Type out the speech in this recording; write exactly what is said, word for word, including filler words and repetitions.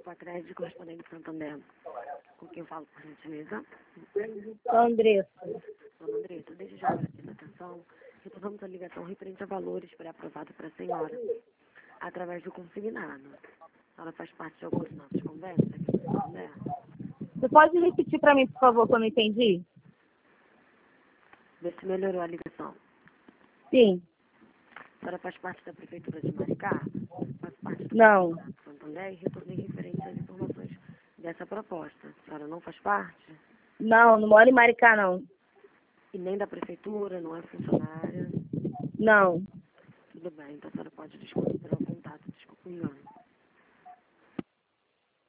Pacred, correspondente de Santander. Com quem eu falo, por gentileza? Andressa. Dona Andressa, desde já agradeço a atenção. Retornamos a ligação referente a valores pré-aprovados para a senhora, através do consignado. A senhora faz parte de alguns dos nossos convênios aqui no Santander? Você pode repetir para mim, por favor, que eu não entendi? Vê se melhorou a ligação. Sim. A senhora faz parte da Prefeitura de Maricá? Faz parte do Não. consignado de Santander e retornei referente às informações dessa proposta. A senhora não faz parte? Não, não moro em Maricá, não. E nem da Prefeitura, não é funcionária? Não. Tudo bem, então a senhora pode desconsiderar o contato, desculpa o engano.